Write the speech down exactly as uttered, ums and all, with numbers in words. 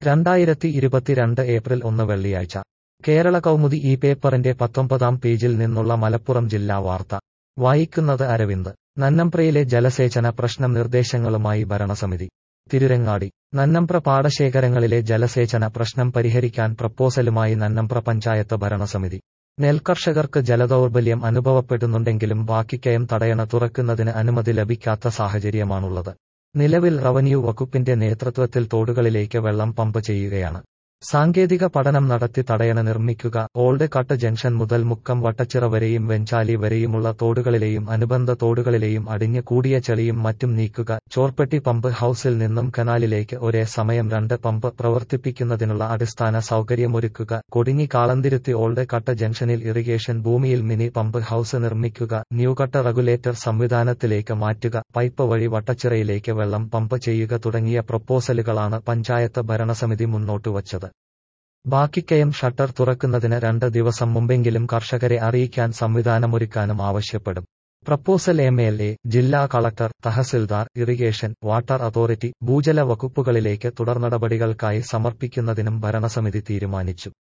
രണ്ടായിരത്തി ഇരുപത്തിരണ്ട് ഏപ്രിൽ ഒന്ന് വെള്ളിയാഴ്ച കേരള കൗമുദി ഈ പേപ്പറിന്റെ പത്തൊമ്പതാം പേജിൽ നിന്നുള്ള മലപ്പുറം ജില്ലാ വാർത്ത വായിക്കുന്നത് അരവിന്ദ്. നന്നമ്പ്രയിലെ ജലസേചന പ്രശ്നം നിർദ്ദേശങ്ങളുമായി ഭരണസമിതി. തിരുരങ്ങാടി. നന്നമ്പ്ര പാടശേഖരങ്ങളിലെ ജലസേചന പ്രശ്നം പരിഹരിക്കാൻ പ്രപ്പോസലുമായി നന്നമ്പ്ര പഞ്ചായത്ത് ഭരണസമിതി. നെൽകർഷകർക്ക് ജലദൗർബല്യം അനുഭവപ്പെടുന്നുണ്ടെങ്കിലും ബാക്കിക്കയം തടയണ തുറക്കുന്നതിന് അനുമതി ലഭിക്കാത്ത സാഹചര്യമാണുള്ളത്. നിലവിൽ റവന്യൂ വകുപ്പിന്റെ നേതൃത്വത്തിൽ തോടുകളിലേക്ക് വെള്ളം പമ്പ് ചെയ്യുകയാണ്. സാങ്കേതിക പഠനം നടത്തി തടയണ നിർമ്മിക്കുക. ഓൾഡ് കട്ട് ജംഗ്ഷൻ മുതൽ മുക്കം വട്ടച്ചിറ വരെയും വെഞ്ചാലി വരെയുമുള്ള തോടുകളിലെയും അനുബന്ധ തോടുകളിലെയും അടിഞ്ഞു കൂടിയ ചെളിയും മറ്റും നീക്കുക. ചോർപ്പെട്ടി പമ്പ് ഹൌസിൽ നിന്നും കനാലിലേക്ക് ഒരേ സമയം രണ്ട് പമ്പ് പ്രവർത്തിപ്പിക്കുന്നതിനുള്ള അടിസ്ഥാന സൗകര്യമൊരുക്കുക. കൊടിഞ്ഞി കാളന്തിരുത്തി ഓൾഡ് കട്ട് ജംഗ്ഷനിൽ ഇറിഗേഷൻ ഭൂമിയിൽ മിനി പമ്പ് ഹൌസ് നിർമ്മിക്കുക. ന്യൂകട്ട് റെഗുലേറ്റർ സംവിധാനത്തിലേക്ക് മാറ്റുക. പൈപ്പ് വഴി വട്ടച്ചിറയിലേക്ക് വെള്ളം പമ്പ് ചെയ്യുക തുടങ്ങിയ പ്രപ്പോസലുകളാണ് പഞ്ചായത്ത് ഭരണസമിതി മുന്നോട്ടുവച്ചത്. ബാക്കിക്കയം ഷട്ടർ തുറക്കുന്നതിന് രണ്ട് ദിവസം മുമ്പെങ്കിലും കർഷകരെ അറിയിക്കാൻ സംവിധാനമൊരുക്കാനും ആവശ്യപ്പെടും. പ്രപ്പോസൽ എം എൽ എ, ജില്ലാ collector, tahsildar, irrigation, water authority, ഭൂജല വകുപ്പുകളിലേക്ക് തുടർനടപടികൾക്കായി സമർപ്പിക്കുന്നതിനും ഭരണസമിതി തീരുമാനിച്ചു.